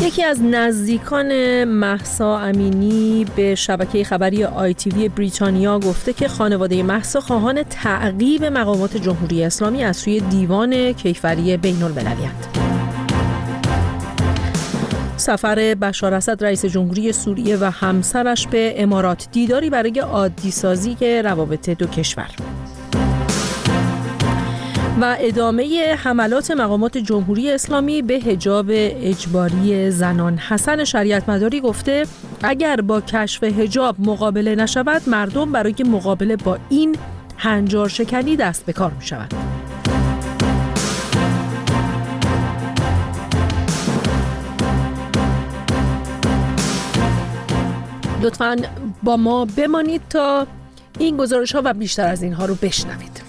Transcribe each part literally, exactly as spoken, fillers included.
یکی از نزدیکان مهسا امینی به شبکه خبری آی تی وی بریتانیا گفته که خانواده مهسا خواهان تعقیب مقامات جمهوری اسلامی از سوی دیوان کیفری بین المللی‌اند. سفر بشار اسد رئیس جمهوری سوریه و همسرش به امارات، دیداری برای عادی سازی روابط دو کشور. و ادامه حملات مقامات جمهوری اسلامی به حجاب اجباری زنان. حسن شریعت مداری گفته اگر با کشف حجاب مقابله نشود، مردم برای مقابله با این هنجار شکنی دست به کار می شود. لطفاً با ما بمانید تا این گزارش ها و بیشتر از اینها رو بشنوید.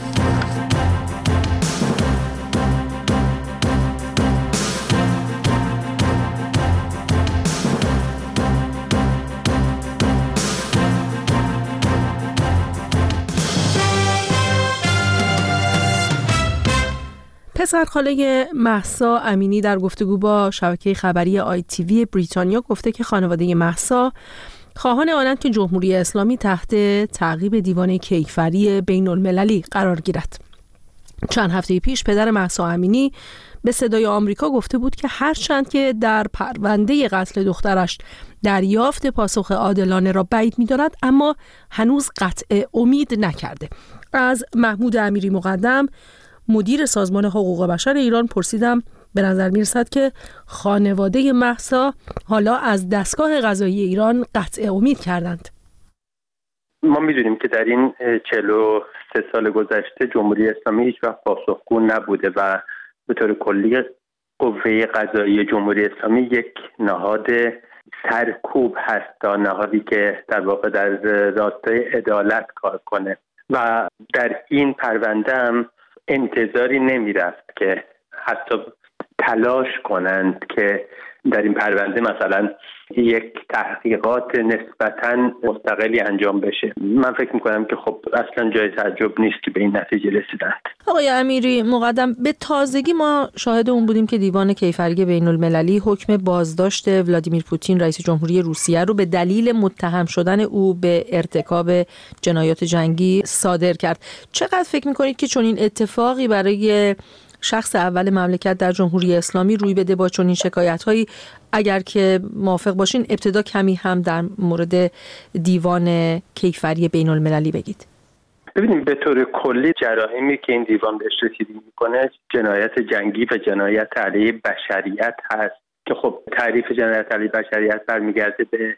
پسرخاله مهسا امینی در گفتگو با شبکه خبری آی تی وی بریتانیا گفته که خانواده مهسا خواهان آنند که جمهوری اسلامی تحت تعقیب دیوان کیفری بین المللی قرار گیرد. چند هفته پیش پدر مهسا امینی به صدای آمریکا گفته بود که هرچند که در پرونده قتل دخترش دریافت پاسخ عادلانه را بعید می‌دارد، اما هنوز قطع امید نکرده. از محمود امیری مقدم، مدیر سازمان حقوق بشر ایران، پرسیدم به نظر میرسد که خانواده مهسا حالا از دستگاه قضایی ایران قطع امید کردند. ما میدونیم که در این چهل و سه سال گذشته جمهوری اسلامی هیچ وقت پاسخگو نبوده و به طور کلی قوه قضایی جمهوری اسلامی یک نهاد سرکوب هست، تا نهادی که در واقع در راستای عدالت کار کنه و در این پرونده هم انتظاری نمی رفت که حتی تلاش کنند که در این پرونده مثلا یک تحقیقات نسبتاً مستقلی انجام بشه. من فکر میکنم که خب اصلا جای تعجب نیست که به این نتیجه رسیدند. آقای امیری مقدم، به تازگی ما شاهد اون بودیم که دیوان کیفری بین المللی حکم بازداشت ولادیمیر پوتین رئیس جمهوری روسیه رو به دلیل متهم شدن او به ارتکاب جنایات جنگی صادر کرد. چقدر فکر میکنید که چنین اتفاقی برای شخص اول مملکت در جمهوری اسلامی روی بده با چنین شکایت‌هایی؟ اگر که موافق باشین ابتدا کمی هم در مورد دیوان کیفری بین المللی بگید. ببینیم به طور کلی جرائمی که این دیوان بهش رسیدگی میکنه جنایت جنگی و جنایت علیه بشریت هست که خب تعریف جنایت علیه بشریت برمیگرده به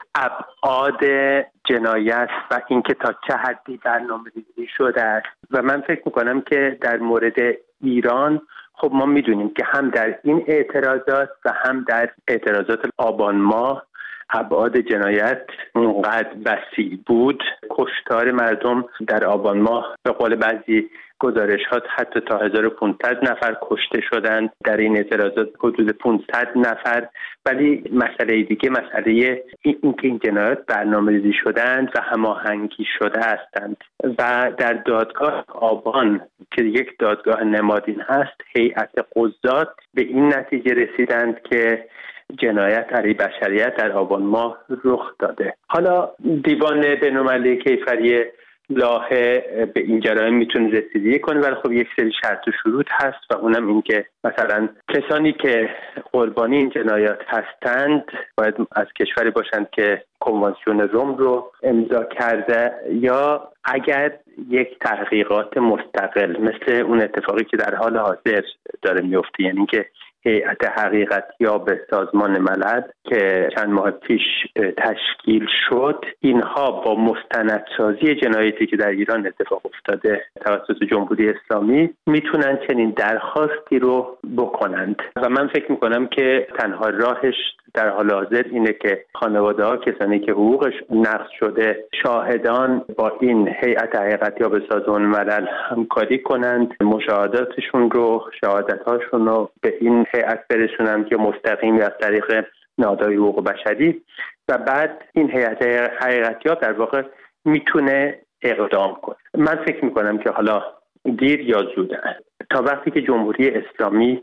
ابعاد جنایت و اینکه تا چه حدی برنامه‌ریزی شده است و من فکر میکنم که در مورد ایران خب ما میدونیم که هم در این اعتراضات و هم در اعتراضات آبان ماه ابعاد جنایت اونقدر وسیع بود. کشتار مردم در آبان ماه به قول بعضی گزارشات حتی تا هزار و پانصد نفر کشته شدند در این اعتراضات، حدود پانصد نفر. ولی مسئله دیگه مسئله این که این جنایات برنامه‌ریزی شدند و هماهنگی شده هستند و در دادگاه آبان که یک دادگاه نمادین هست، هیئت قضات به این نتیجه رسیدند که جنایت علیه بشریت در آبان ماه رخ داده. حالا دیوان بین‌المللی کیفری لاهه به این جرایم میتونه رسیدگی کنه، ولی خب یک سری شرط و شروط هست و اونم این که مثلا کسانی که قربانی این جنایات هستند باید از کشوری باشند که کنوانسیون روم رو امضا کرده، یا اگر یک تحقیقات مستقل مثل اون اتفاقی که در حال حاضر داره میفته، یعنی که هیئت حقیقتیاب سازمان ملل که چند ماه پیش تشکیل شد، اینها با مستندسازی جنایتی که در ایران اتفاق افتاده توسط جمهوری اسلامی میتونن چنین درخواستی رو بکنند و من فکر میکنم که تنها راهش در حال حاضر اینه که خانواده ها، کسانی که حقوقش نقض شده، شاهدان با این هیئت حقیقتیاب سازمان ملل همکاری کنند، مشاهداتشون رو، شهادت‌هاشون رو به این هیئت برسونند که مستقیم از طریق نهادهای حقوق بشری و بعد این هیئت حقیقتیاب در واقع میتونه اقدام کنه. من فکر میکنم که حالا دیر یا زود تا وقتی که جمهوری اسلامی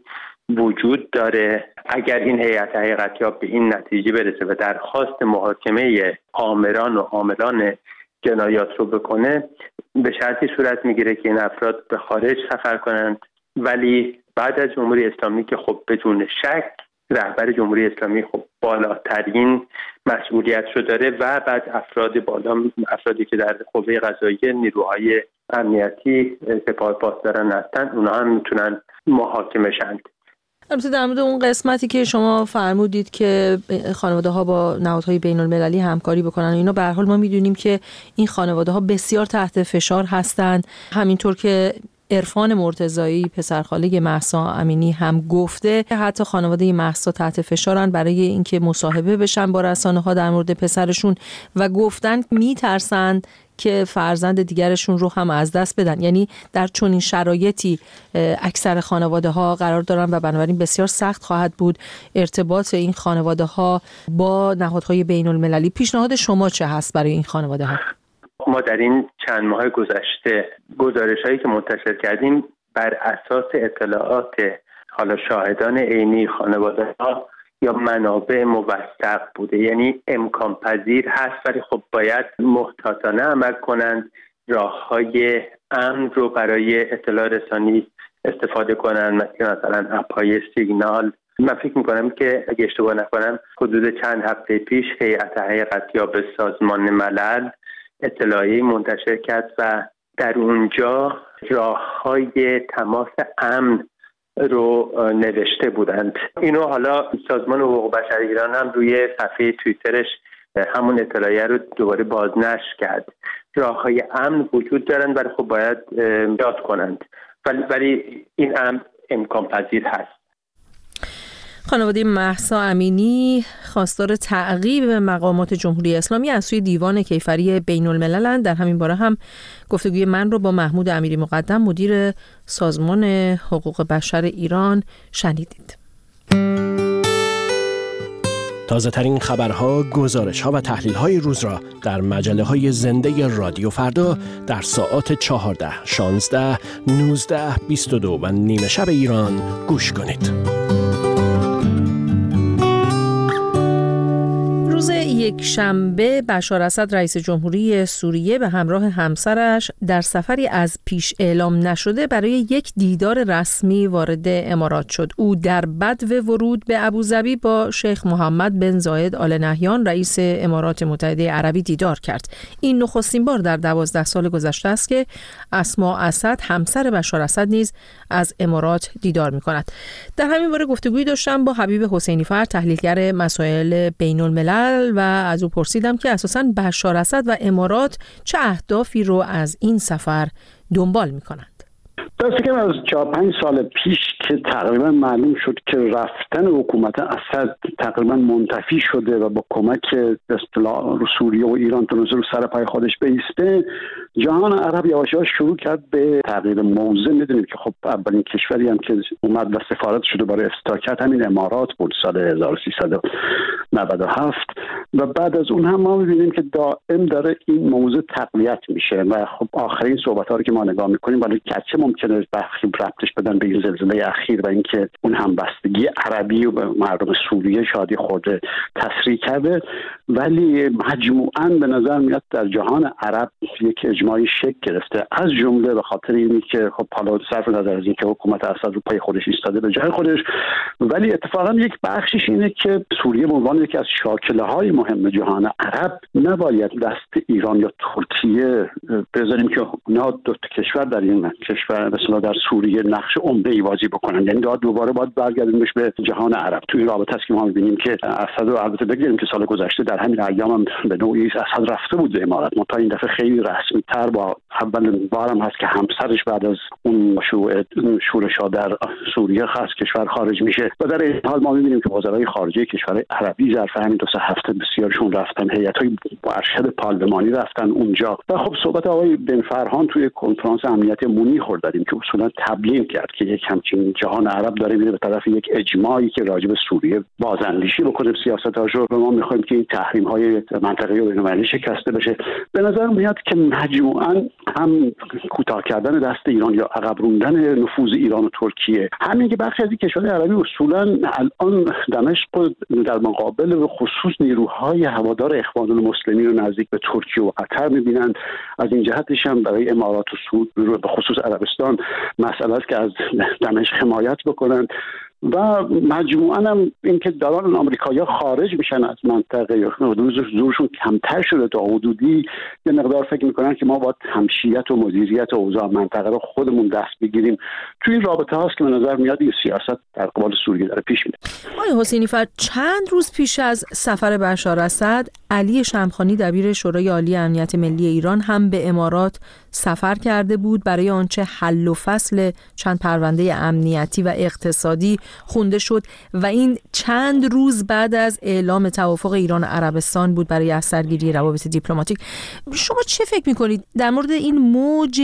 وجود داره. اگر این هیئت حقیقتیاب به این نتیجه برسه و درخواست محاکمه آمران و عاملان جنایات رو بکنه، به شرطی صورت میگیره که این افراد به خارج سفر کنند، ولی بعد از جمهوری اسلامی که خب بدون شک رهبر جمهوری اسلامی خب بالاترین مسئولیت رو داره و بعد افراد بالا، افرادی که در قوه قضاییه، نیروهای امنیتی، سپاه پاسداران هستن، اونها هم میتونن محاکمه شند. البته در مورد اون قسمتی که شما فرمودید که خانواده ها با نهادهای بین المللی همکاری بکنن، اینا به هر حال ما میدونیم که این خانواده ها بسیار تحت فشار هستند. همینطور که عرفان مرتضایی پسرخاله مهسا امینی هم گفته که حتی خانواده مهسا تحت فشارن برای اینکه مصاحبه بشن با رسانه ها در مورد پسرشون و گفتن میترسن که فرزند دیگرشون رو هم از دست بدن. یعنی در چنین شرایطی اکثر خانواده ها قرار دارن و بنابراین بسیار سخت خواهد بود ارتباط این خانواده ها با نهادهای بین المللی. پیشنهاد شما چه هست برای این خانواده ها؟ ما در این چند ماه گذشته گزارش هایی که منتشر کردیم بر اساس اطلاعات حالا شاهدان عینی خانواده ها یا منابع موثق بوده، یعنی امکان پذیر هست ولی خب باید محتاطانه عمل کنند، راه های امن رو برای اطلاع رسانی استفاده کنند، مثلا اپ‌های سیگنال. من فکر میکنم که اگه اشتباه نکنم حدود چند هفته پیش هیئت حقیقتیاب سازمان ملل اطلاعیه منتشر کرد و در اونجا راه‌های تماس امن رو نوشته بودند. اینو حالا سازمان حقوق بشر ایران هم روی صفحه توییترش همون اطلاعیه رو دوباره بازنشر کرد. راه‌های امن وجود دارند ولی خب باید یاد کنند، ولی ولی این امن امکان پذیر هست. خانواده مهسا امینی خواستار تعقیب مقامات جمهوری اسلامی از سوی دیوان کیفری بین الملل. در همین باره هم گفتگوی من رو با محمود امیری مقدم مدیر سازمان حقوق بشر ایران شنیدید. تازه ترین خبرها، گزارش‌ها و تحلیل‌های روز را در مجله‌های زنده رادیو فردا در ساعات چهارده، شانزده، نوزده، بیست و دو و نیمه شب ایران گوش کنید. روز یک شنبه بشار اسد رئیس جمهوری سوریه به همراه همسرش در سفری از پیش اعلام نشده برای یک دیدار رسمی وارد امارات شد. او در بدو ورود به ابوظبی با شیخ محمد بن زاید آل نهیان رئیس امارات متحده عربی دیدار کرد. این نخستین بار در دوازده سال گذشته است که اسماء اسد همسر بشار اسد نیز از امارات دیدار می‌کند. در همین باره گفتگویی داشتم با حبیب حسینی فر، تحلیلگر مسائل بین الملل، و از او پرسیدم که اساساً بشار اسد و امارات چه اهدافی رو از این سفر دنبال می‌کنند. درسته که از چهار پنج سال پیش که تقریبا معلوم شد که رفتن حکومت اسد تقریبا منتفی شده و با کمک اصطلاح سوریه و ایران تونسته رو سر پای خودش بایسته، جهان عرب یواش یواش شروع کرد به تغییر موضع. میدونیم که خب اولین کشوری هم که اومد و سفارت شده برای افتتاح کرد همین امارات بود سال هزار و سیصد و نود و هفت و بعد از اون هم ما می‌بینیم که دائم داره این موضوع تقویت میشه و خب آخرین صحبت‌ها رو که ما نگاه می‌کنیم ولی گرچه ممکنه بخشی ربطش بدن به این زلزله اخیر و اینکه اون همبستگی عربی و مردم سوریه شادی خورده تسریع کرده، ولی مجموعاً به نظر میاد در جهان عرب یک اجماعی شکل گرفته، از جمله به خاطر اینی که خب حالا صرف نظر از اینکه حکومت اسد رو پای خودش ایستاده به جای خودش، ولی اتفاقاً یک بخشش اینه که سوریه به عنوان یکی از شاکله‌های مهم جهان عرب نباید دست ایران یا ترکیه بذاریم که اونا دو تا کشور در این کشور مثلا در سوریه نقش عمده‌ای بازی بکنن. یعنی داد دوباره باید برگردیمش به جهان عرب. تو این رابطه است که ما می‌بینیم که اسد رو البته بگیریم که سال گذشته در همین ایام هم به نوعی اسد رفته بود به امارات، منتها این دفعه خیلی رسمی‌تر با اولین بارم هست که همسرش بعد از اون شورش ها در سوریه خاص کشور خارج میشه و در این حال ما می‌بینیم که وزرای خارجه کشور عربی ظرف همین دو سه هفته بسیارشون رفتن، هیئت‌های ارشد پارلمانی رفتن اونجا و خب صحبت آقای بن فرهان توی کنفرانس امنیتی مونیخ داریم که اصولا تبیین کرد که یک همچین جهان عرب داره میره به طرف یک اجماعی که راجع به سوریه بازاندیشی بکنه سیاستاشو و ما میخوایم که این تحریم های منطقه‌ای و بین‌المللی شکسته بشه. به نظر میاد که مجموعاً هم کوتاه کردن دست ایران یا عقب راندن نفوذ ایران و ترکیه، همین که بخشی از کشورهای عربی اصولاً الان دمشق در مقابل به خصوص نیروهای هوادار اخوان المسلمین رو نزدیک به ترکیه و قطر می‌بینند. از این جهتش هم برای امارات و سعود به خصوص عربستان مسئله است که از دمشق حمایت بکنن و مجموعاً هم اینکه دارن آمریکایی‌ها خارج میشن از منطقه، زورشون کمتر شده تا حدودی یه مقدار فکر میکنن که ما باید همشیت و مدیریت اوضاع منطقه رو خودمون دست بگیریم. توی این رابطه هاست که به نظر میاد این سیاست در قبال سوریه داره پیش میره. آقای حسینی فرد، چند روز پیش از سفر بشار اسد، علی شمخانی دبیر شورای عالی امنیت ملی ایران هم به امارات سفر کرده بود برای آنچه حل و فصل چند پرونده امنیتی و اقتصادی خونده شد و این چند روز بعد از اعلام توافق ایران و عربستان بود برای از سرگیری روابط دیپلماتیک. شما چه فکر میکنید در مورد این موج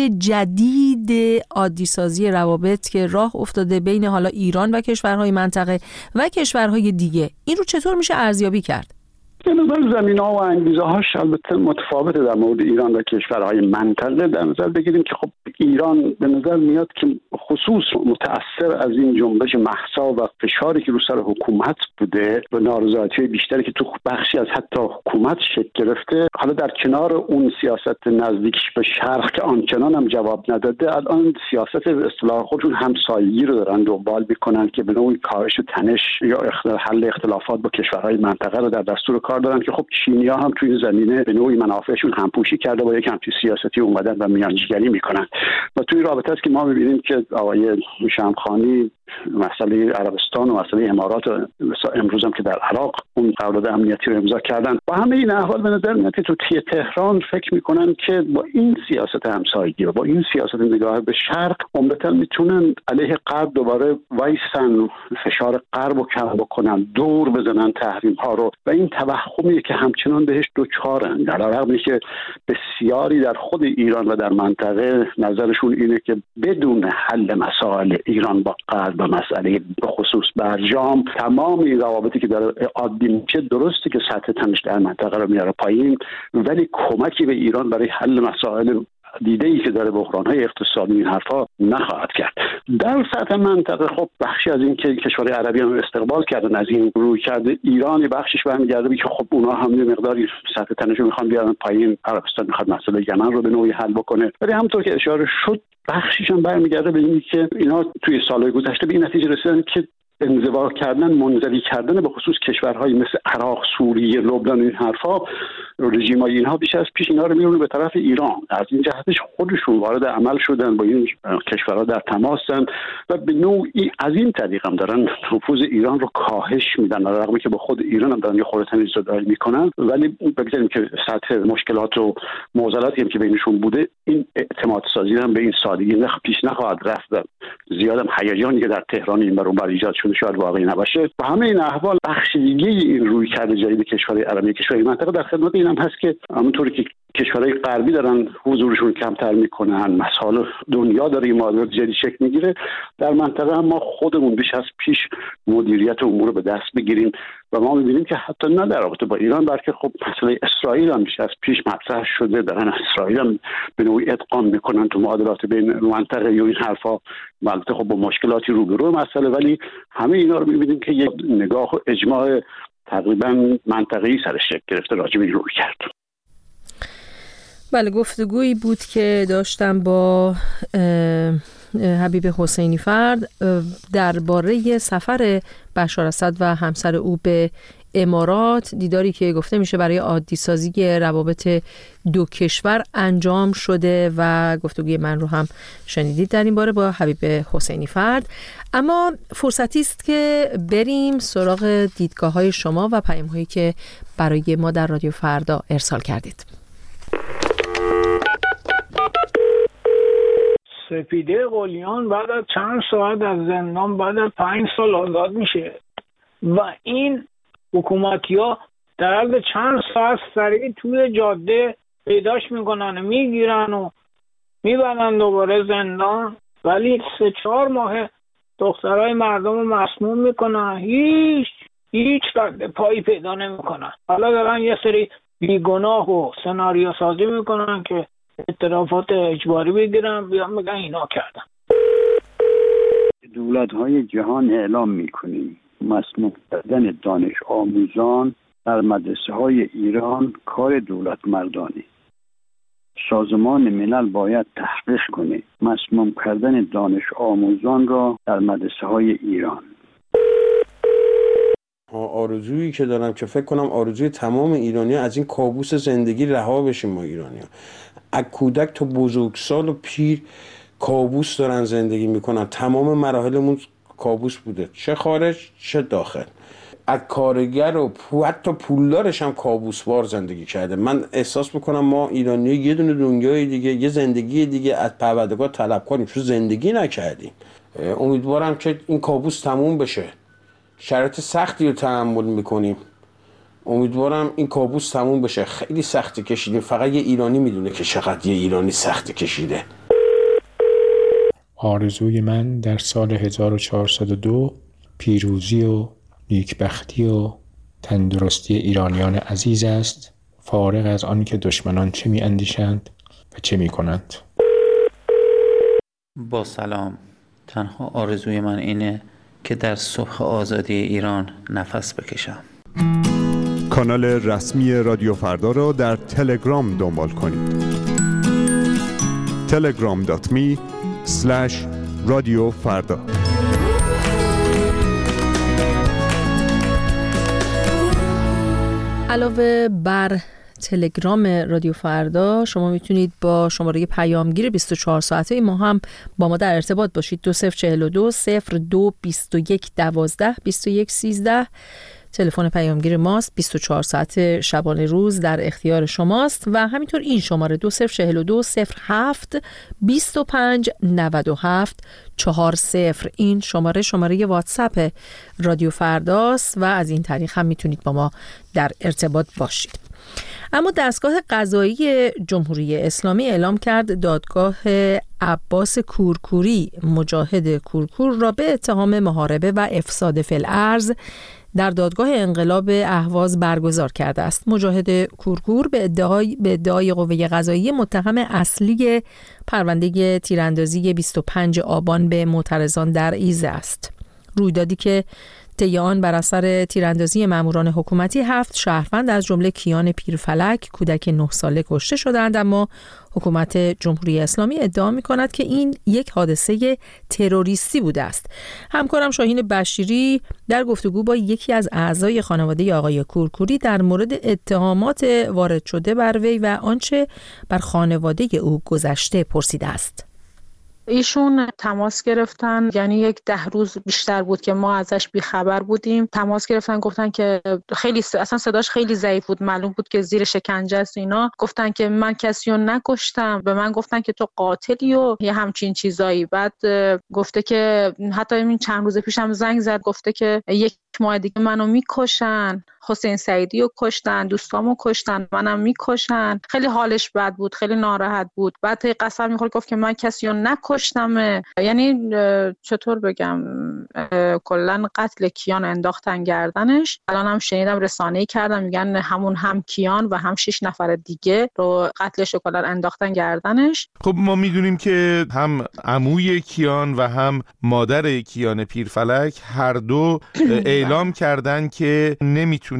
جدید عادی سازی روابط که راه افتاده بین حالا ایران و کشورهای منطقه و کشورهای دیگه؟ این رو چطور میشه ارزیابی کرد؟ به نظر زمینه‌ها و انگیزه‌هاش البته متفاوته در مورد ایران و کشورهای منطقه. در نظر بگیریم که خب ایران به نظر میاد که خصوص متأثر از این جنبش مهسا و فشاری که رو سر حکومت بوده و نارضایتی بیشتری که تو بخشی از حتی حکومت شکل گرفته، حالا در کنار اون سیاست نزدیکش به شرق که آنچنان هم جواب نداده، الان سیاست به اصطلاح خودشون همسایگی رو دارن دنبال میکنن که به نوعی کاهش تنش یا حل اختلافات با کشورهای منطقه رو در دستور کار دارن که خب چینی‌ها هم توی این زمینه به نوعی منافعشون همپوشی کرده با یک همچین سیاستی اومدن و میانجیگری میکنن و توی رابطه است که ما می‌بینیم که آقای شمخانی مسئله عربستان و مسئله امارات امروز هم که در عراق اون قرارداد امنیتی رو امضا کردن و همه این احوال به نظر میاد که تو تهران فکر میکنن که با این سیاست همسایگی و با این سیاست نگاه به شرق عمدتاً میتونن علیه غرب دوباره وایسن، فشار غرب رو کم بکنن، دور بزنن تحریم ها رو و این توهمیه که همچنان بهش دوچارن، در رغمی که بسیاری در خود ایران و در منطقه نظرشون اینه که بدون حل مسائل ایران با غرب و مسئله به خصوص برجام تمام این روابطی که داره عادی میشه، درسته که سطح تنش در منطقه رو میاره پایین ولی کمکی به ایران برای حل مسائل دیده ای که داره بحران‌های اقتصادی این حرفا نخواهد کرد. در سطح منطقه خب بخشی از این که کشورهای عربی هم استقبال کردن از این روی کرده ایران، بخشش برمیگرده به که خب اونها هم یه مقداری سطح تنش رو میخوان بیارن پایین. عربستان میخواد مسئله یمن رو به نوعی حل بکنه ولی همونطور که اشاره شد بخشش هم برمیگرده به اینی که اینا توی سالهای گذشته به این نتیجه رسیدن که انزوا کردن، منزوی کردن به خصوص کشورهای مثل عراق، سوریه، لبنان، این حرفا، رژیم‌های اینها بیش از پیش اینا رو میرونه به طرف ایران. از این جهتش خودشون وارد عمل شدن، با این کشورها در تماسن و به نوعی از این طریق هم دارن نفوذ ایران رو کاهش میدن، در رغمی که با خود ایران هم دارن یه خورده تنیزداری میکنن. ولی بگذاریم که سطح مشکلات و معضلاتی هم که بینشون بوده، این اعتماد سازی هم به این سادگی نخ پیش نخواهد رفت. زیادم هیجانی که در تهران این بر اون بر ایجاد شده شاید واقعی نباشه. و همه این احوال بخش دیگه این رویکرد جدید کشورهای عربی، کشورهای منطقه در خدمت این هم هست که همونطوری که کشورهای غربی دارن حضورشون کمتر میکنن، مسائل دنیا داره این معادلات جدید شکل میگیره، در منطقه هم ما خودمون بیش از پیش مدیریت امور رو به دست بگیریم و ما میبینیم که حتی نه در رابطه با ایران بلکه خب مسئله اسرائیل هم بیش از پیش مطرح شده، دارن اسرائیل هم به نوعی ادغام میکنن تو معادلات بین منطقه و این حرفا. البته خب با مشکلاتی روبرو مسئله، ولی همه اینا رو میبینیم که یک نگاه و اجماع تقریبا منطقه‌ای سرش شکل گرفته راجع به این روی کرد. بله، گفتگویی بود که داشتم با حبیب حسینی فرد درباره سفر بشار اسد و همسر او به امارات، دیداری که گفته میشه برای عادی سازی روابط دو کشور انجام شده و گفتگوی من رو هم شنیدید در این باره با حبیب حسینی فرد. اما فرصتی است که بریم سراغ دیدگاه‌های شما و پیام‌هایی که برای ما در رادیو فردا ارسال کردید. سپیده قلیان بعد از چند ساعت از زندان بعد از پنج سال آزاد میشه و این حکومتی ها در عرض چند ساعت سریع توی جاده پیداش میکنن، میگیرن و میبرن دوباره زندان. ولی سه چهار ماه دخترای مردم رو مسموم میکنن، هیچ هیچ رد پایی پیدا نمیکنن. حالا دارن یه سری بیگناه و سناریو سازی میکنن که اعترافات اجباری بگیرن بیان میگن اینا کردن. دولت‌های جهان اعلام میکنیم مسموم کردن دانش آموزان در مدرسه‌های ایران کار دولت مردانی. سازمان ملل باید تحقیق کنه مسموم کردن دانش آموزان را در مدرسه‌های ایران. آرزویی که دارم که فکر کنم آرزوی تمام ایرانی‌ها از این کابوس زندگی رها بشیم. ما ایرانی‌ها از کودک تا بزرگسال و پیر کابوس دارن زندگی میکنن. تمام مراحلمون کابوس بوده، چه خارج چه داخل. از کارگر و حتی پولدارش هم کابوسوار زندگی کرده. من احساس میکنم ما ایرانی یه دونه دنیای دیگه، یه زندگی دیگه از پروردگار طلب کنیم، چون زندگی نکردیم. امیدوارم که این کابوس تموم بشه. شرایط سختی رو تحمل میکنیم، امیدوارم این کابوس تموم بشه. خیلی سختی کشیدیم، فقط یه ایرانی میدونه که چقدر یه ایرانی سختی کشیده. آرزوی من در سال هزار و چهارصد و دو پیروزی و نیکبختی و تندرستی ایرانیان عزیز است، فارغ از آن که دشمنان چه می اندیشند و چه می کنند. با سلام. تنها آرزوی من اینه که در صبح آزادی ایران نفس بکشم. کانال رسمی رادیو فردا را در تلگرام دنبال کنید. تلگرام دات می اسلش رادیو فردا. علاوه بر تلگرام رادیو فردا شما میتونید با شماره پیامگیر بیست و چهار ساعته ما هم با ما در ارتباط باشید. دو صفر چهل و دو صفر دو بیست و یک دوازده بیست و یک سیزده تلفن پیامگیر ماست. بیست و چهار ساعت شبانه روز در اختیار شماست و همینطور این شماره دو صفر چهل و دو صفر هفت بیست و پنج نود و هفت چهار صفر این شماره شماره واتساپ رادیو فرداست و از این طریق هم میتونید با ما در ارتباط باشید. اما دستگاه قضایی جمهوری اسلامی اعلام کرد دادگاه عباس کورکوری مجاهد کورکور را به اتهام محاربه و افساد فی الارض در دادگاه انقلاب اهواز برگزار کرده است. مجاهد کورکور به ادعای به ادعای قوه قضاییه متهم اصلی پرونده تیراندازی بیست و پنج آبان به معترضان در ایزه است. رویدادی که طی آن بر اثر تیراندازی ماموران حکومتی هفت شهروند از جمله کیان پیرفلک کودک نه ساله کشته شدند، اما حکومت جمهوری اسلامی ادعا می‌کند که این یک حادثه تروریستی بوده است. همکارم شاهین بشیری در گفتگو با یکی از اعضای خانواده آقای کورکوری در مورد اتهامات وارد شده بر وی و آنچه بر خانواده او گذشته پرسیده است. ایشون تماس گرفتن، یعنی یک ده روز بیشتر بود که ما ازش بیخبر بودیم. تماس گرفتن گفتن که خیلی اصلا صداش خیلی ضعیف بود، معلوم بود که زیر شکنجه است. اینا گفتن که من کسی رو نکشتم، به من گفتن که تو قاتلی و یه همچین چیزایی. بعد گفته که حتی این چند روز پیشم زنگ زد گفته که یک ماه دیگه منو میکشن، حسین سعیدی رو کشتن، دوستامو کشتن، منم میکشن. خیلی حالش بد بود، خیلی ناراحت بود. بعد قسم میخورد گفت که من کسی رو نکشتم. یعنی چطور بگم، کلا قتل کیان انداختن گردنش. الان هم شنیدم رسانه‌ای کردن میگن همون هم کیان و هم شش نفر دیگه رو قتلش رو کلا انداختن گردنش. خب ما میدونیم که هم عموی کیان و هم مادر کیان پیرفلک هر دو اعلام کردن که نمیتونه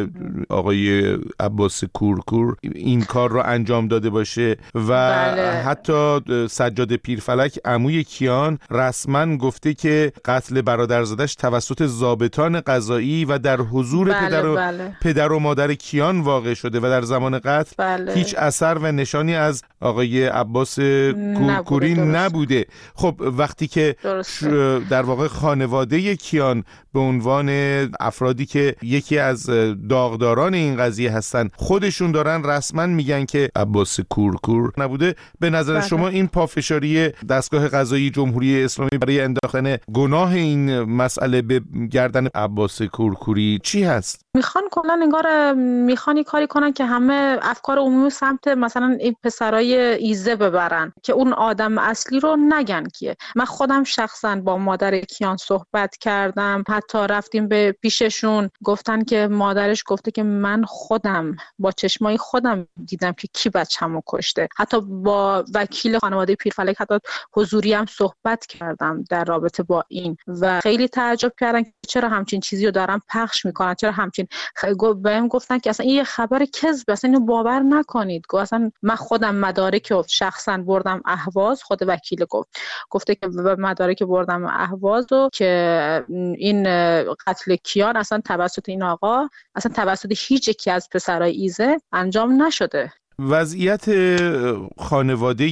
آقای عباس کورکور این کار رو انجام داده باشه و بله. حتی سجاد پیرفلک عموی کیان رسما گفته که قتل برادرزادش توسط ضابطان قضایی و در حضور بله، پدر و بله. پدر و مادر کیان واقع شده و در زمان قتل بله. هیچ اثر و نشانی از آقای عباس کورکوری نبوده. نبوده. خب وقتی که در واقع خانواده کیان به عنوان افرادی که یکی از داغداران این قضیه هستن خودشون دارن رسما میگن که عباس کورکور نبوده، به نظر بله. شما این پافشاری دستگاه قضایی جمهوری اسلامی برای انداختن گناه این مسئله به گردن عباس کورکوری چی هست؟ میخوان کلا انگار میخوان یه کاری کنن که همه افکار عمومی سمت مثلا این پسرای ایزه ببرن که اون آدم اصلی رو نگن کیه. من خودم شخصا با مادر کیان صحبت کردم، حتی رفتیم به پیششون، گفتن که مادرش گفته که من خودم با چشمای خودم دیدم که کی بچه‌مو کشته. حتی با وکیل خانواده پیرفلک حتی حضوری هم صحبت کردم در رابطه با این و خیلی تعجب کردن که چرا همچین چیزی رو دارن پخش میکنن، چرا همچین خ... بهم گفتن که اصلا این یه خبر کذب، اصلا اینو باور نکنید. گفت اصلا من خودم مدارک رو شخصا بردم اهواز، خود وکیل گفت گفته که مدارک بردم اهواز و که این قتل کیان اصلا توسط این آقا اصلا توسط هیچ یکی از پسرای ایزه انجام نشده. وضعیت خانواده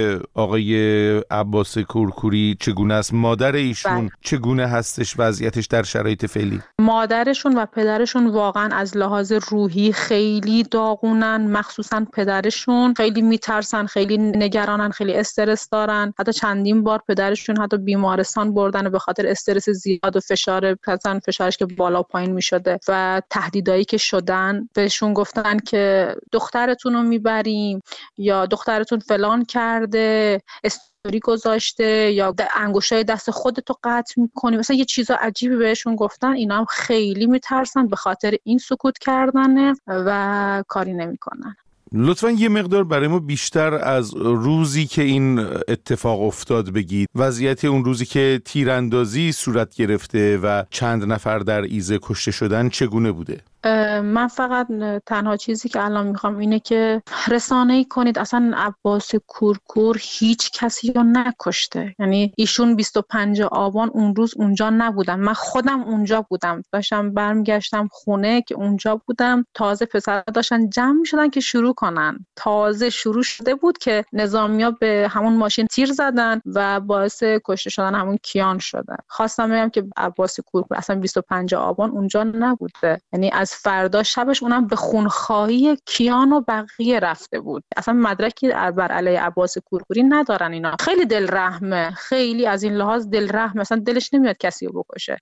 آقای عباس کورکوری چگونه است؟ مادر ایشون بله. چگونه هستش وضعیتش در شرایط فعلی؟ مادرشون و پدرشون واقعا از لحاظ روحی خیلی داغونن، مخصوصا پدرشون خیلی میترسن، خیلی نگرانن، خیلی استرس دارن. حتی چندین بار پدرشون حتی بیمارستان بردن به خاطر استرس زیاد و فشار پسن فشارش که بالا پایین میشده و تهدیدایی که شدن. بهشون گفتن که دخترتون رو میبریم یا دخترتون فلان کرده، استوری گذاشته یا انگشتای دست خودتو قطع میکنی، مثلا یه چیزا عجیبی بهشون گفتن. اینا هم خیلی میترسن، به خاطر این سکوت کردنه و کاری نمیکنن. لطفاً یه مقدار برای ما بیشتر از روزی که این اتفاق افتاد بگید. وضعیت اون روزی که تیراندازی صورت گرفته و چند نفر در ایزه کشته شدن چگونه بوده؟ من فقط تنها چیزی که الان میخوام اینه که رسانه‌ای کنید اصلا عباس کورکور هیچ کسی رو نکشته. یعنی ایشون بیست و پنجم آبان اون روز اونجا نبودم، من خودم اونجا بودم، داشتم برمیگشتم خونه که اونجا بودم. تازه پسرها داشتن جمع میشدن که شروع کنن، تازه شروع شده بود که نظامی‌ها به همون ماشین تیر زدن و باعث کشته شدن همون کیان شدن. خواستم بگم که عباس کورکور اصلا بیست و پنجم آبان اونجا نبوده، یعنی از فردا شبش اونم به خونخواهی کیان و بقیه رفته بود. اصلا مدرکی بر علیه عباس کورکوری ندارن اینا. خیلی دل رحمه، خیلی از این لحاظ دل رحمه، اصلا دلش نمیاد کسی رو بکشه.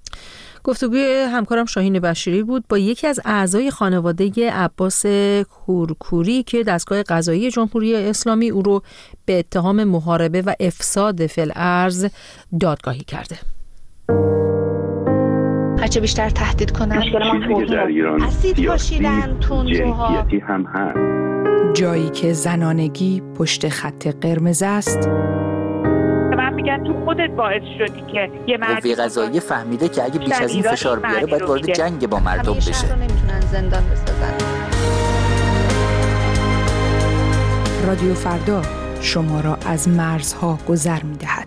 گفتگوی همکارم شاهین بشیری بود با یکی از اعضای خانواده عباس کورکوری که دستگاه قضایی جمهوری اسلامی او رو به اتهام محاربه و افساد فی الارض دادگاهی کرده. هرچه بیشتر تهدید کنن مشکل در ایران اسید پاشیدن تندروها هم هست. جایی که زنانگی پشت خط قرمز است. من میگن تو خودت باعث شدی که یه مردی قوه قضاییه فهمیده که اگه بیش از این فشار بیاره باید وارد جنگ با مردم بشه. همیشه نمیتونن زندان بسازن. رادیو فردا شما را از مرزها گذر میدهد.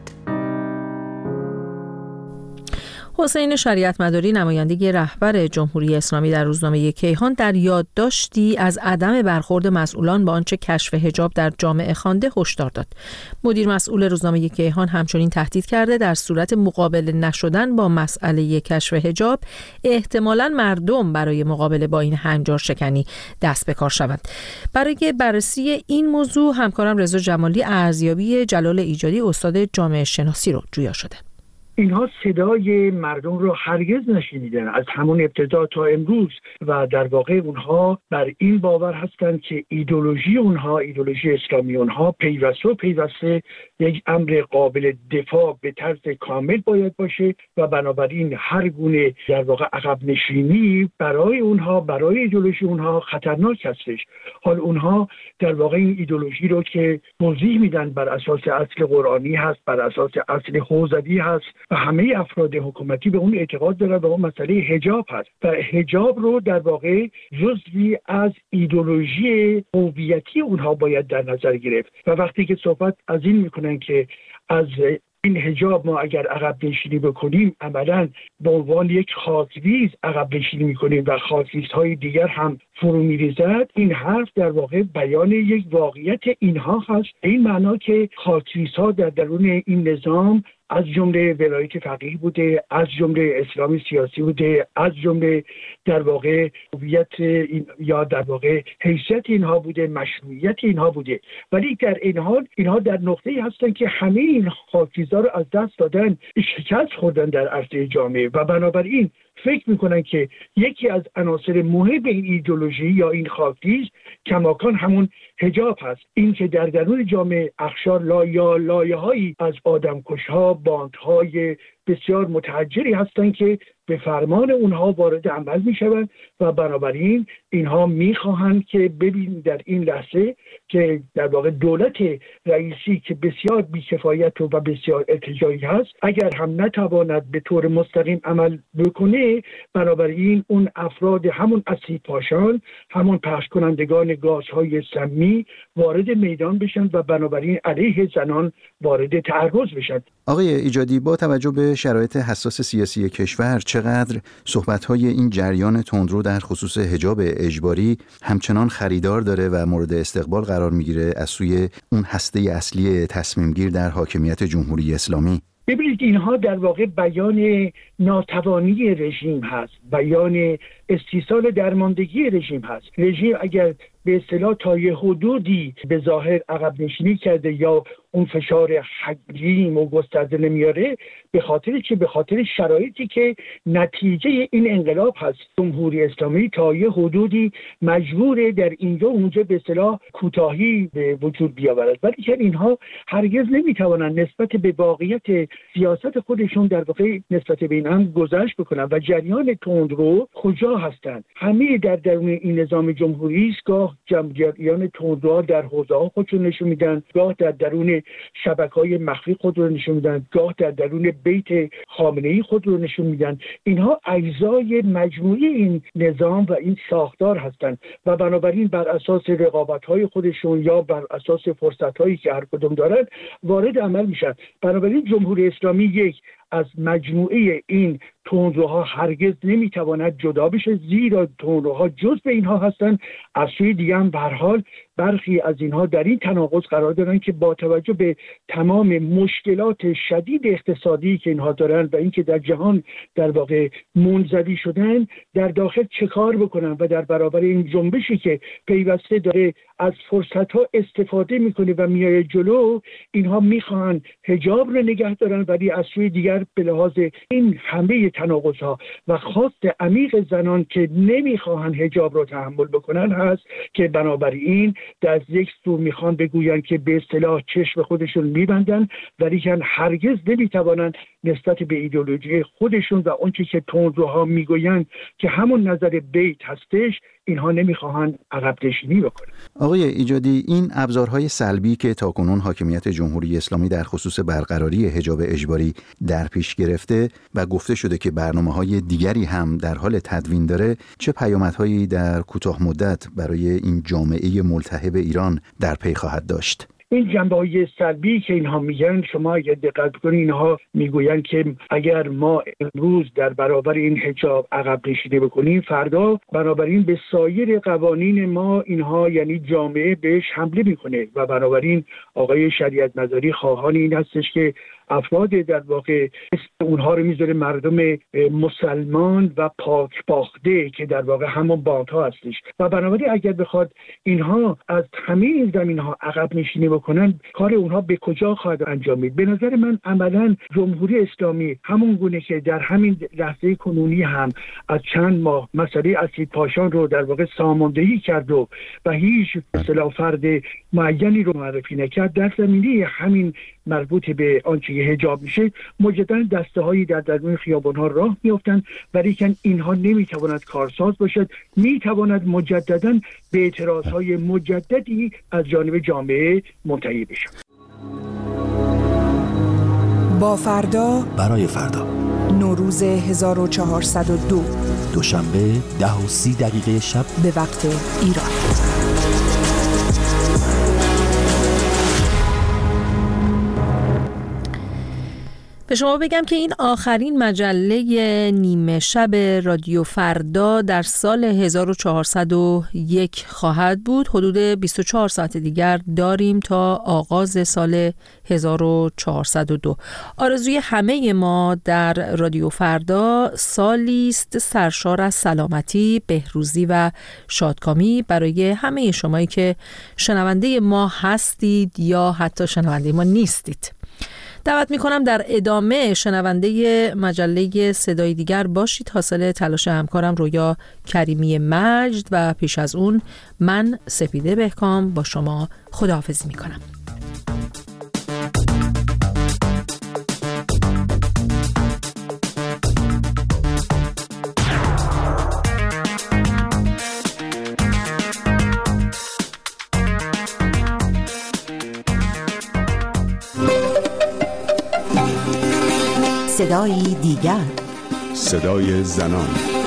حسین شریعت مداری نماینده رهبر جمهوری اسلامی در روزنامه کیهان در یادداشتی از عدم برخورد مسئولان با آنچه کشف حجاب در جامعه خوانده هشدار داد. مدیر مسئول روزنامه کیهان همچنین تهدید کرده در صورت مقابله نشدن با مسئله کشف حجاب احتمالاً مردم برای مقابله با این هنجار شکنی دست به کار شوند. برای بررسی این موضوع همکارم رضا جمالی ارزیابی جلال ایجادی استاد جامعه شناسی رو جویا شده. اینها صدای مردم رو هرگز نشنیدن از همون ابتدا تا امروز و در واقع اونها بر این باور هستند که ایدئولوژی اونها، ایدئولوژی اسلامی اونها پیوسته و پیوسته یک امر قابل دفاع به طرز کامل باید باشه و بنابراین هر گونه در واقع عقب نشینی برای اونها، برای ایدئولوژی اونها خطرناک هستش. حال اونها در واقع این ایدئولوژی رو که توضیح میدن بر اساس اصل قرآنی هست، بر اساس اصل حوزوی هست و همه افراد حکومتی به اون اعتقاد دارن و اون مسئله حجاب هست و حجاب رو در واقع جزوی از ایدئولوژی هویتی اونها باید در نظر گرفت و وقتی که صحبت از این میکنن که از این حجاب ما اگر عقب نشینی بکنیم عملاً به عنوان یک خاکریز عقب نشینی میکنیم و خاکریزهای دیگر هم فرو میریزد، این حرف در واقع بیان یک واقعیت اینها هست. این معنا که خاکریزها در درون این نظام از جمله ولایت فقیه بوده، از جمله اسلام سیاسی بوده، از جمله در واقع هویت یا در واقع حیثیت اینها بوده، مشروعیت اینها بوده. ولی در این حال اینها در نقطه‌ای هستن که همه این خاکریزها رو از دست دادن، شکست خوردن در عرصه جامعه و بنابراین فکر میکنن که یکی از عناصر مهم این ایدئولوژی یا این خاکریز کماکان همون حجاب هست. این که در درون جامعه اخشار لایه لایه هایی از آدمکش‌ها، باندهای بسیار متحجری هستند که به فرمان اونها وارد عمل میشوند و بنابراین اینها میخواهند که ببین در این لحظه که در واقع دولت رئیسی که بسیار بی‌کفایت و بسیار ارتجاعی هست اگر هم نتواند به طور مستقیم عمل بکنه، بنابراین اون افراد همون اسیدپاشان، همون پخش کنندگان گازهای سمی وارد میدان بشن و بنابراین علیه زنان وارد تعرض بشن. آقای ایجادی، با توجه به شرایط حساس سیاسی کشور چقدر صحبت‌های این جریان تندرو در خصوص حجاب اجباری همچنان خریدار داره و مورد استقبال قرار میگیره از سوی اون هسته اصلی تصمیمگیر در حاکمیت جمهوری اسلامی؟ ببینید اینها در واقع بیان ناتوانی رژیم هست، بیان استیصال درماندگی رژیم هست. رژیم اگر به اصطلاح تا یه حدودی به ظاهر عقب نشینی کرده یا اون فشار حجیم و گسترده نمیاره، به خاطر چه؟ به خاطر شرایطی که نتیجه این انقلاب هست. جمهوری اسلامی تا یه حدودی مجبوره در اینجا اونجا به اصطلاح کوتاهی به وجود بیاورد، ولی که اینها هرگز نمیتوانند نسبت به واقعیت سیاست خودشون در واقع نسبت به این هم گذشت بکنن و جریان تندرو کجا هستند؟ همه در درون این نظام جمهوری است. گاه جریان تندروها در حوزه‌ها خودشون نشون میدن، گاه در درون شبکه‌های مخفی خود رو نشون میدن، گاه در درون بیت خامنه‌ای خود رو نشون میدن. اینها اجزای مجموعی این نظام و این ساختار هستند و بنابراین بر اساس رقابت‌های خودشون یا بر اساس فرصت‌هایی که هر کدوم دارن وارد عمل میشن. بنابراین جمهوری اسلامی یک از مجموعه این تندروها هرگز نمیتواند جدا بشه، زیرا تندروها جز به اینها هستند. از سوی دیگه هم به هر حال برخی از اینها در این تناقض قرار دارن که با توجه به تمام مشکلات شدید اقتصادی که اینها دارن و اینکه در جهان در واقع منزوی شدن، در داخل چه کار بکنن و در برابر این جنبشی که پیوسته داره از فرصت‌ها استفاده میکنه و میایه جلو، اینها میخوان حجاب رو نگه دارن، ولی از سوی دیگر به لحاظ این همه تناقض‌ها و خواست عمیق زنان که نمیخواهن حجاب رو تحمل بکنن هست که بنابراین در یک سو میخوان بگوین که به اصطلاح چشم خودشون میبندن، ولی که هرگز نمیتوانن نسبت به ایدئولوژی خودشون و اونچه که تندروها میگوین که همون نظر بیت هستش، اینها نمیخواهند عقب نشینی بکنن. آقای ایجادی، این ابزارهای سلبی که تاکنون حاکمیت جمهوری اسلامی در خصوص برقراری حجاب اجباری در پیش گرفته و گفته شده که برنامه‌های دیگری هم در حال تدوین داره، چه پیامدهایی در کوتاه مدت برای این جامعه ملتهب ایران در پی خواهد داشت؟ این جنبه‌های سلبی که اینها میگن، شما اگه دقت کنید اینها میگوین که اگر ما امروز در برابر این حجاب عقب نشینی بکنیم، فردا بنابراین به سایر قوانین ما اینها یعنی جامعه بهش حمله میکنه و بنابراین آقای شریعت مداری خواهان این هستش که افراد در واقع اونها رو میذاره مردم مسلمان و پاک باخته که در واقع همون باندها هستش و بنابراین اگر بخواد اینها از همه این زمینها عقب نشینی بکنن، کار اونها به کجا خواهد انجامید؟ به نظر من عملا جمهوری اسلامی همون گونه که در همین لحظه کنونی هم از چند ماه مسئله اسیدپاشان رو در واقع ساماندهی کرد و و هیچ اصطلاح فرد معینی رو معرفی نکرد، در زمینه همین مربوط به آنچه حجاب میشه مجددا دسته‌هایی در درون خیابان‌ها راه میافتند، ولی که اینها نمیتواند کارساز باشد، میتواند مجددا به اعتراضهای مجددی از جانب جامعه منتهی بشه. با فردا برای فردا، نوروز هزار و چهارصد و دو، دوشنبه ده و سی دقیقه شب به وقت ایران. به شما بگم که این آخرین مجله نیمه شب رادیو فردا در سال هزار و چهارصد و یک خواهد بود. حدود بیست و چهار ساعت دیگر داریم تا آغاز سال هزار و چهارصد و دو. آرزوی همه ما در رادیو فردا سالی است سرشار از سلامتی، بهروزی و شادکامی برای همه شمایی که شنونده ما هستید یا حتی شنونده ما نیستید. دعوت میکنم در ادامه شنونده مجله صدای دیگر باشید. حاصل تلاش همکارم رویا کریمی مجد و پیش از اون من سپیده بهکام با شما خداحافظی میکنم. صدای دیگر، صدای زنان.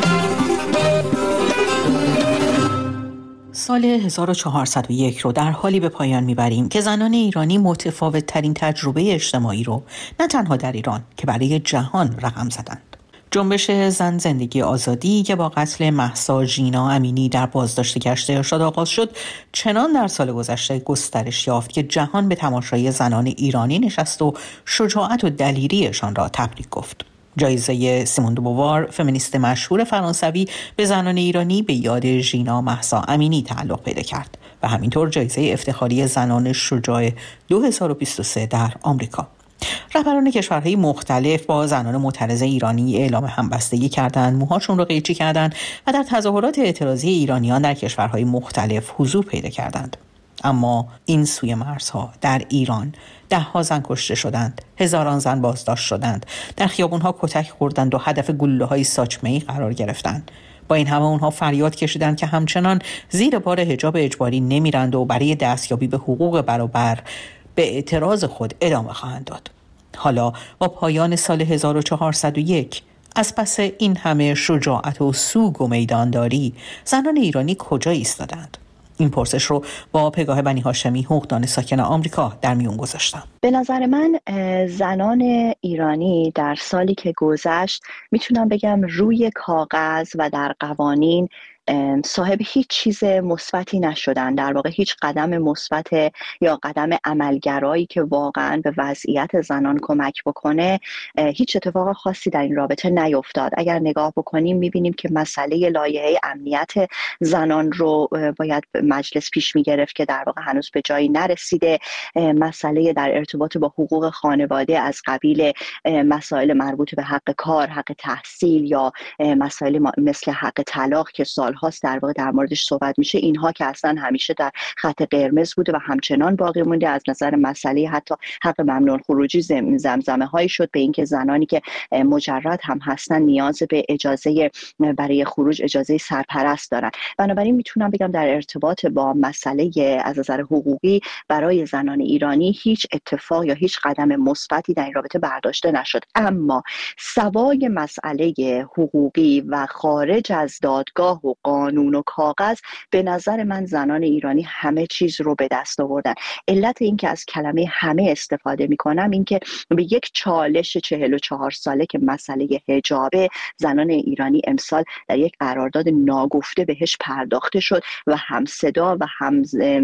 سال هزار و چهارصد و یک رو در حالی به پایان میبریم که زنان ایرانی متفاوت ترین تجربه اجتماعی رو نه تنها در ایران که برای جهان رقم زدند. جنبش زن زندگی آزادی که با قتل مهسا ژینا امینی در بازداشت گشت ارشاد آغاز شد، چنان در سال گذشته گسترش یافت که جهان به تماشای زنان ایرانی نشست و شجاعت و دلیریشان را تبریک گفت. جایزه سیمون دو بووار، فمینیست مشهور فرانسوی، به زنان ایرانی به یاد ژینا مهسا امینی تعلق پیدا کرد و همینطور جایزه افتخاری زنان شجاع دو هزار و بیست و سه در آمریکا. رهبران کشورهای مختلف با زنان معترض ایرانی اعلام همبستگی کردند، موهاشون رو قیچی کردند و در تظاهرات اعتراضی ایرانیان در کشورهای مختلف حضور پیدا کردند. اما این سوی مرزها در ایران ده ها زن کشته شدند، هزاران زن بازداشت شدند، در خیابونها کتک خوردند و هدف گلوله‌های ساچمه‌ای قرار گرفتند. با این همه اونها فریاد کشیدند که همچنان زیر بار حجاب اجباری نمیرند و برای دستیابی به حقوق برابر به اعتراض خود ادامه خواهند داد. حالا با پایان سال هزار و چهارصد و یک، از پس این همه شجاعت و سوگ و میدانداری، زنان ایرانی کجا ایستادند؟ این پرسش رو با پگاه بنی هاشمی، حقوقدان ساکن آمریکا، در میون گذاشتم. به نظر من زنان ایرانی در سالی که گذشت میتونم بگم روی کاغذ و در قوانین صاحب هیچ چیز مثبتی نشدن، در واقع هیچ قدم مثبت یا قدم عملگرایی که واقعا به وضعیت زنان کمک بکنه هیچ اتفاق خاصی در این رابطه نیفتاد. اگر نگاه بکنیم میبینیم که مسئله لایحه امنیت زنان رو باید مجلس پیش میگرفت که در واقع هنوز به جایی نرسیده. مسئله در ارتباط با حقوق خانواده از قبیل مسائل مربوط به حق کار، حق تحصیل یا مسائل مثل حق طلاق که سال هاست در واقع در موردش صحبت میشه، اینها که اصلا همیشه در خط قرمز بوده و همچنان باقی مونده. از نظر مسئله حتی حق ممنوع خروجی زمزمه هایی شد به اینکه زنانی که مجرد هم هستن نیاز به اجازه برای خروج، اجازه سرپرست دارن. بنابراین میتونم بگم در ارتباط با مسئله از نظر حقوقی برای زنان ایرانی هیچ اتفاق یا هیچ قدم مثبتی در این رابطه برداشته نشد. اما سوای مسئله حقوقی و خارج از دادگاه و قانون و کاغذ، به نظر من زنان ایرانی همه چیز رو به دست آوردن. علت این که از کلمه همه استفاده میکنم این که به یک چالش چهل و چهار ساله که مسئله حجاب، زنان ایرانی امسال در یک قرارداد ناگفته بهش پرداخته شد و هم صدا و هم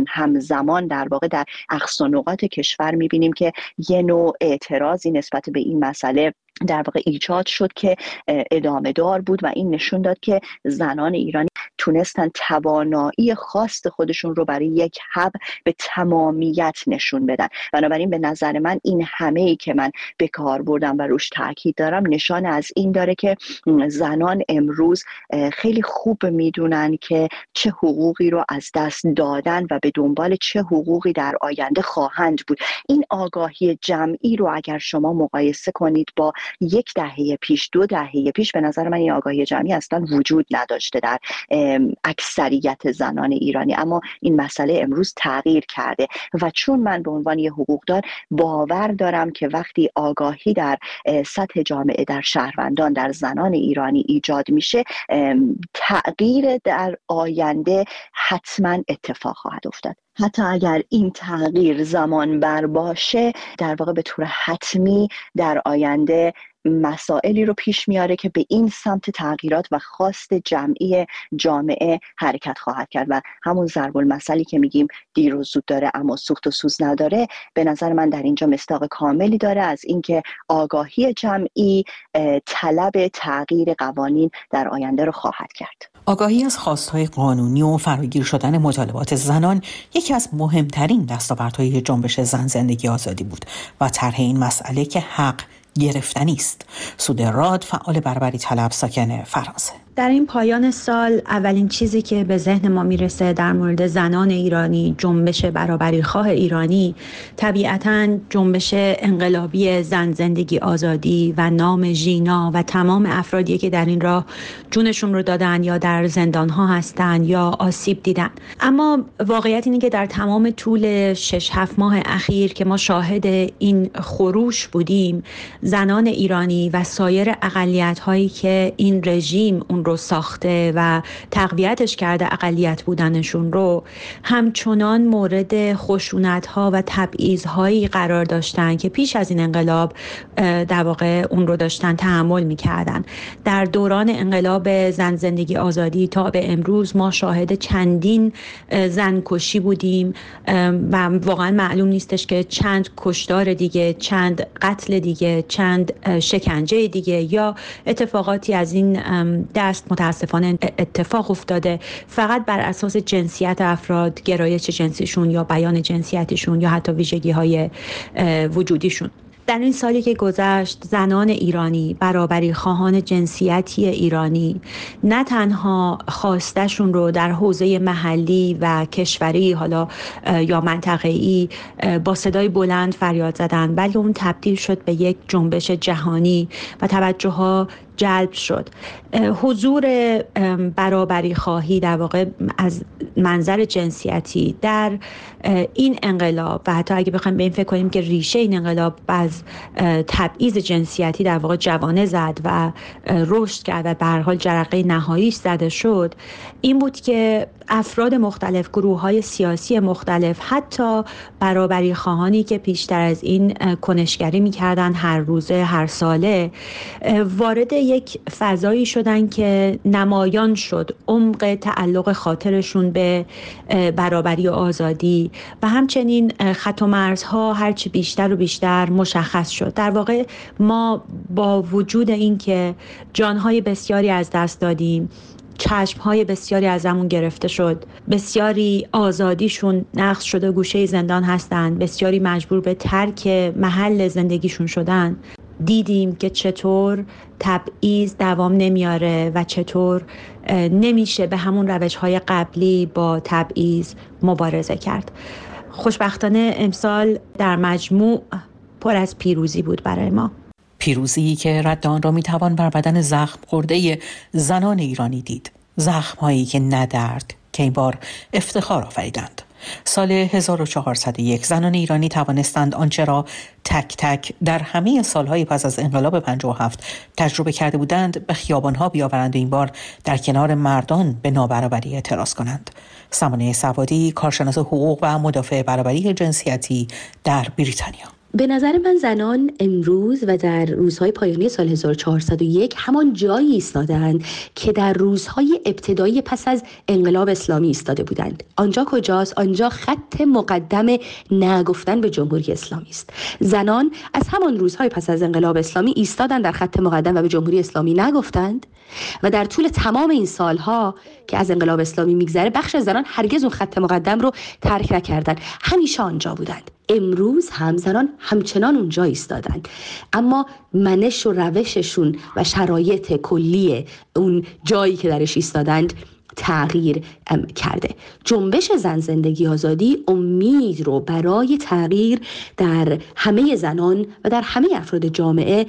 همزمان در واقع در اقصا نقاط کشور میبینیم که یه نوع اعتراضی نسبت به این مسئله در واقع ایجاد شد که ادامه دار بود و این نشون داد که زنان ایرانی تونستن توانایی خاص خودشون رو برای یک حب به تمامیت نشون بدن. بنابراین به نظر من این همه ای که من به کار بردم و روش تاکید دارم نشان از این داره که زنان امروز خیلی خوب میدونن که چه حقوقی رو از دست دادن و به دنبال چه حقوقی در آینده خواهند بود. این آگاهی جمعی رو اگر شما مقایسه کنید با یک دهه پیش، دو دهه پیش، به نظر من این آگاهی جمعی اصلا وجود نداشته در اکثریت زنان ایرانی. اما این مسئله امروز تغییر کرده و چون من به عنوان یه حقوقدان باور دارم که وقتی آگاهی در سطح جامعه، در شهروندان، در زنان ایرانی ایجاد میشه، تغییر در آینده حتما اتفاق خواهد افتاد. حتی اگر این تغییر زمان بر باشه، در واقع به طور حتمی در آینده مسائلی رو پیش میاره که به این سمت تغییرات و خواست جمعی جامعه حرکت خواهد کرد و همون ضرب المثلی که میگیم دیر و زود داره اما سوخت و سوز نداره، به نظر من در اینجا مصداق کاملی داره از اینکه آگاهی جمعی طلب تغییر قوانین در آینده رو خواهد کرد. آگاهی از خواستهای قانونی و فراگیر شدن مطالبات زنان یکی از مهمترین دستاوردهای جنبش زن زندگی آزادی بود و طرح این مسئله که حق گرفتنی است. سوده راد، فعال برابری طلب، ساکن فرانسه. در این پایان سال اولین چیزی که به ذهن ما میرسه در مورد زنان ایرانی، جنبش برابری خواه ایرانی، طبیعتاً جنبش انقلابی زن زندگی آزادی و نام ژینا و تمام افرادی که در این راه جونشون رو دادن یا در زندان‌ها هستن یا آسیب دیدن. اما واقعیت اینه که در تمام طول شش هفت ماه اخیر که ما شاهد این خروش بودیم، زنان ایرانی و سایر اقلیت‌هایی که این رژیم اون رو ساخته و تقویتش کرده اقلیت بودنشون رو، همچنان مورد خشونت‌ها و تبعیض‌هایی قرار داشتن که پیش از این انقلاب در واقع اون رو داشتن تحمل می‌کردن. در دوران انقلاب زن زندگی آزادی تا به امروز ما شاهد چندین زن کشی بودیم و واقعا معلوم نیستش که چند کشتار دیگه، چند قتل دیگه، چند شکنجه دیگه یا اتفاقاتی از این دست متاسفانه اتفاق افتاده، فقط بر اساس جنسیت افراد، گرایش جنسیشون یا بیان جنسیتیشون یا حتی ویژگی‌های وجودیشون. در این سالی که گذشت، زنان ایرانی، برابری خواهان جنسیتی ایرانی نه تنها خواستشون رو در حوزه محلی و کشوری حالا یا منطقه‌ای با صدای بلند فریاد زدن، بلکه اون تبدیل شد به یک جنبش جهانی و توجه‌ها جلب شد. حضور برابری خواهی در واقع از منظر جنسیتی در این انقلاب و حتی اگه بخوایم به این فکر کنیم که ریشه این انقلاب از تبعیض جنسیتی در واقع جوانه زد و رشد کرد و به هر حال جرقه نهاییش زده شد، این بود که افراد مختلف، گروه‌های سیاسی مختلف، حتی برابری خواهانی که پیشتر از این کنشگری می‌کردن هر روزه هر ساله، وارد یک فضایی شدن که نمایان شد عمق تعلق خاطرشون به برابری و آزادی و همچنین خط و مرزها هرچی بیشتر و بیشتر مشخص شد. در واقع ما با وجود این که جانهای بسیاری از دست دادیم، چشمهای بسیاری ازمون گرفته شد، بسیاری آزادیشون نقض شده گوشه زندان هستن، بسیاری مجبور به ترک محل زندگیشون شدن، دیدیم که چطور تبعیض دوام نمیاره و چطور نمیشه به همون روش‌های قبلی با تبعیض مبارزه کرد. خوشبختانه امسال در مجموع پر از پیروزی بود برای ما. پیروزی که رد آن را میتوان بر بدن زخم خورده زنان ایرانی دید. زخم‌هایی که نه درد که این بار افتخار آفریدند. سال هزار و چهارصد و یک زنان ایرانی توانستند آنچه را تک تک در همه سالهای پس از انقلاب پنجاه و هفت تجربه کرده بودند به خیابانها بیاورند و این بار در کنار مردان به نابرابری اعتراض کنند. سمانه سوادی، کارشناس حقوق و مدافع برابری جنسیتی در بریتانیا: به نظر من زنان امروز و در روزهای پایانی سال هزار و چهارصد و یک همان جایی ایستادند که در روزهای ابتدایی پس از انقلاب اسلامی ایستاده بودند. آنجا کجاست؟ آنجا خط مقدم نگفتن به جمهوری اسلامی است. زنان از همان روزهای پس از انقلاب اسلامی ایستادند در خط مقدم و به جمهوری اسلامی نگفتند و در طول تمام این سالها که از انقلاب اسلامی میگذره بخش از زنان هرگز اون خط مقدم رو ترک نکردند، همیشه آنجا بودند. امروز هم زنان همچنان اونجا ایستادند، اما منش و روششون و شرایط کلی اون جایی که درش ایستادند تغییر کرده. جنبش زن زندگی آزادی امید رو برای تغییر در همه زنان و در همه افراد جامعه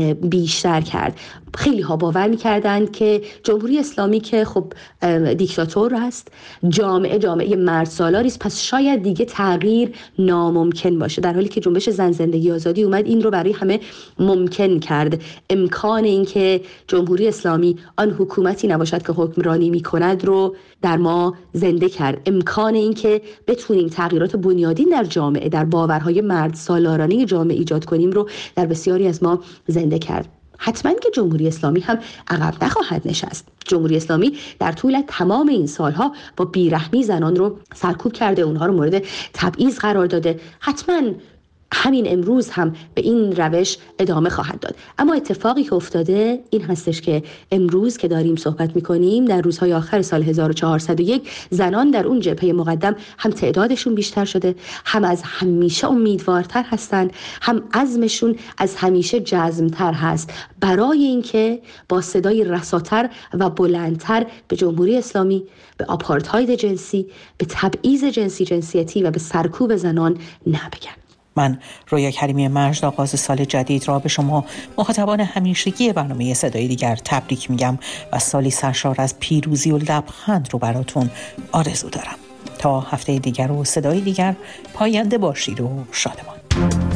بیشتر کرد. خیلی ها باور می‌کردند که جمهوری اسلامی که خب دیکتاتور است، جامعه جامعه مرد سالاری است، پس شاید دیگه تغییر ناممکن باشه، در حالی که جنبش زن زندگی آزادی اومد این رو برای همه ممکن کرد. امکان این که جمهوری اسلامی آن حکومتی نباشد که حکمرانی می‌کند رو در ما زنده کرد. امکان این که بتونیم تغییرات بنیادین در جامعه، در باورهای مرد سالارانه جامعه ایجاد کنیم رو در بسیاری از ما زنده کرد. حتما که جمهوری اسلامی هم عقب نخواهد نشست. جمهوری اسلامی در طول تمام این سالها با بیرحمی زنان رو سرکوب کرده، اونها رو مورد تبعیض قرار داده. حتما همین امروز هم به این روش ادامه خواهند داد. اما اتفاقی که افتاده این هستش که امروز که داریم صحبت میکنیم، در روزهای آخر سال هزار و چهارصد و یک زنان در اون جبهه مقدم هم تعدادشون بیشتر شده، هم از همیشه امیدوارتر هستن، هم عزمشون از همیشه جزمتر هست برای اینکه با صدای رساتر و بلندتر به جمهوری اسلامی، به آپارتاید جنسی، به تبعیض جنسی جنسیتی و به سرکوب زنان نبگن. من رویا کریمی مجد آغاز سال جدید را به شما مخاطبان همیشگی برنامه صدای دیگر تبریک میگم و سالی سرشار از پیروزی و لبخند رو براتون آرزو دارم. تا هفته دیگر و صدای دیگر، پاینده باشید و شادمان.